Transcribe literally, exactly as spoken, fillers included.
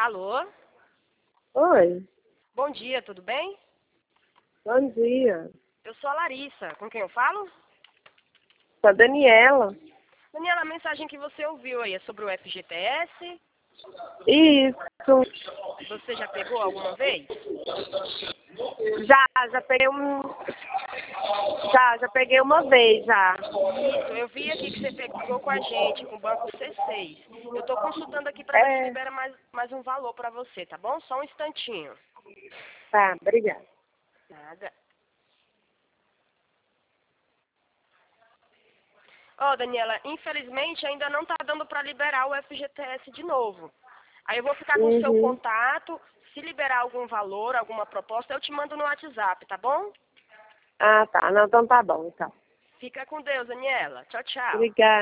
Alô? Oi, Bom dia, tudo bem? bom dia. Eu sou a Larissa. Com quem eu falo? Sou a Daniela. Daniela, a mensagem que você ouviu aí é sobre o F G T S. Isso. Você já pegou alguma vez? Já, já peguei um. Já, já peguei uma vez já. Isso, eu vi aqui que você pegou com a gente, com o banco C seis. Eu estou consultando aqui para ver se É, libera mais, mais um valor para você, tá bom? Só um instantinho. tá, obrigada. Nada. Ó, Daniela, infelizmente ainda não tá dando para liberar o F G T S de novo. Aí eu vou ficar com o seu Uhum. contato. Se liberar algum valor, alguma proposta, eu te mando no WhatsApp, tá bom? Ah, tá. Não, então tá bom, então. Fica com Deus, Daniela. Tchau, tchau. Obrigada.